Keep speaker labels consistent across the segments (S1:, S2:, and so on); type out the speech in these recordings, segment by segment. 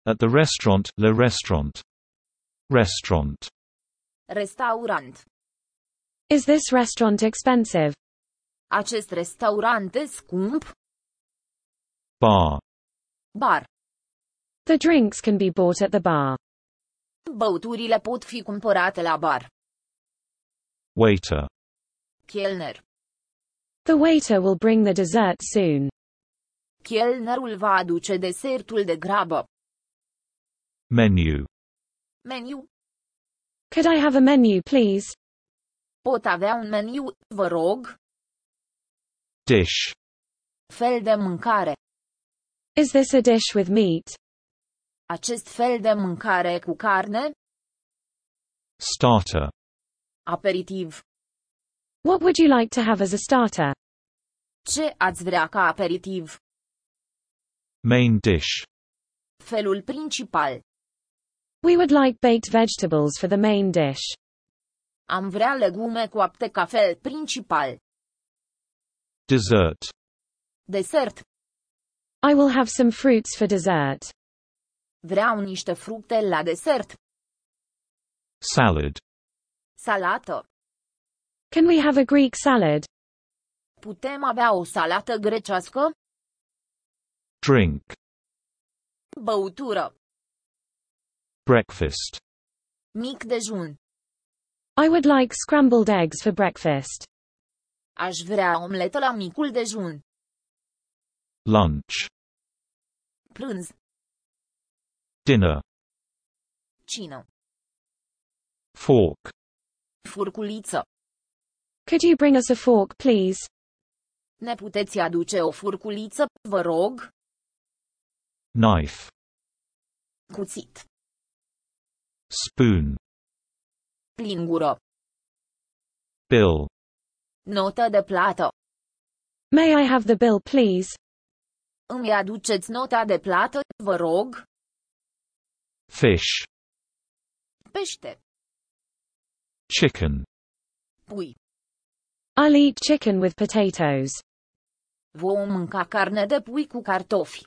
S1: At the restaurant, le restaurant. Restaurant.
S2: Restaurant.
S3: Is this restaurant expensive?
S2: Acest restaurant e scump?
S1: Bar.
S2: Bar.
S3: The drinks can be bought at the bar.
S2: Băuturile pot fi cumpărate la bar.
S1: Waiter.
S2: Chelner.
S3: The waiter will bring the dessert soon.
S2: Chelnerul va aduce desertul de grabă.
S1: Menu.
S2: Meniu.
S3: Could I have a menu, please?
S2: Pot avea un meniu, vă rog?
S1: Dish.
S2: Fel de mâncare.
S3: Is this a dish with meat?
S2: Acest fel de mâncare cu carne?
S1: Starter.
S2: Aperitiv.
S3: What would you like to have as a starter?
S2: Ce ați vrea ca aperitiv?
S1: Main dish.
S2: Felul principal.
S3: We would like baked vegetables for the main dish.
S2: Am vrea legume coapte ca fel principal.
S1: Dessert.
S2: Desert.
S3: I will have some fruits for dessert.
S2: Vreau niște fructe la desert.
S1: Salad.
S2: Salată.
S3: Can we have a Greek salad?
S2: Putem avea o salată grecească?
S1: Drink.
S2: Băutură.
S1: Breakfast.
S2: Mic dejun.
S3: I would like scrambled eggs for breakfast.
S2: Aș vrea omletă la micul dejun.
S1: Lunch.
S2: Prânz.
S1: Dinner.
S2: Cină.
S1: Fork.
S2: Furculiță.
S3: Could you bring us a fork, please?
S2: Ne puteți aduce o furculiță, vă rog?
S1: Knife.
S2: Cuțit.
S1: Spoon.
S2: Lingură.
S1: Bill.
S2: Notă de plată.
S3: May I have the bill, please?
S2: Îmi aduceți nota de plată, vă rog?
S1: Fish.
S2: Pește.
S1: Chicken.
S2: Pui.
S3: I'll eat chicken with potatoes.
S2: Vom mânca carne de pui cu cartofi.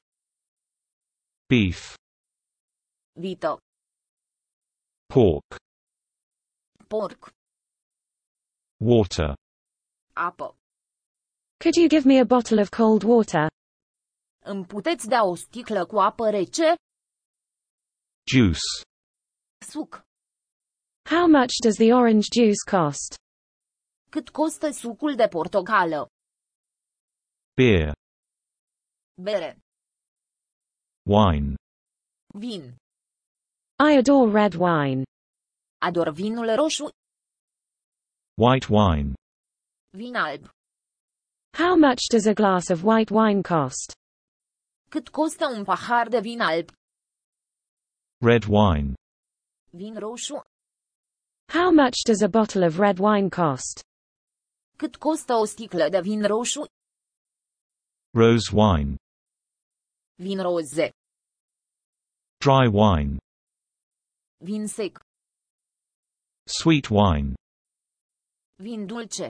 S1: Beef.
S2: Vită.
S1: Pork.
S2: Porc.
S1: Water.
S2: Apă.
S3: Could you give me a bottle of cold water?
S2: Îmi puteți da o sticlă cu apă rece?
S1: Juice.
S2: Suc.
S3: How much does the orange juice cost?
S2: Cât costă sucul de portocală?
S1: Beer.
S2: Bere.
S1: Wine.
S2: Vin.
S3: I adore red wine.
S2: Ador vinul roșu.
S1: White wine.
S2: Vin alb.
S3: How much does a glass of white wine cost?
S2: Cât costă un pahar de vin alb?
S1: Red wine.
S2: Vin roșu.
S3: How much does a bottle of red wine cost?
S2: Cât costă o sticlă de vin roșu?
S1: Rose wine.
S2: Vin roze.
S1: Dry wine.
S2: Vin sec.
S1: Sweet wine.
S2: Vin dulce.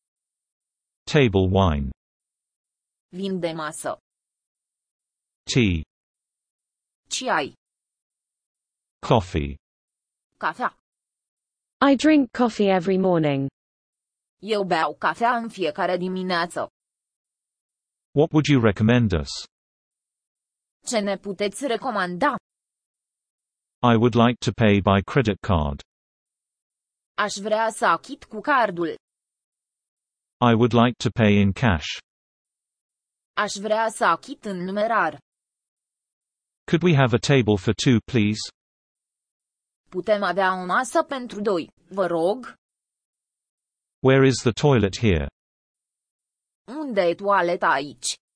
S1: Table wine.
S2: Vin de masă.
S1: Tea.
S2: Ceai.
S1: Coffee.
S2: Cafea.
S3: I drink coffee every morning.
S2: Eu beau cafea în fiecare dimineață.
S1: What would you recommend us?
S2: Ce ne puteți recomanda?
S1: I would like to pay by credit card.
S2: Aș vrea să achit cu cardul.
S1: I would like to pay in cash.
S2: Aș vrea să achit în numerar.
S1: Could we have a table for two, please?
S2: Putem avea o masă pentru doi, vă rog?
S1: Where is the toilet here?
S2: Unde e toaleta aici?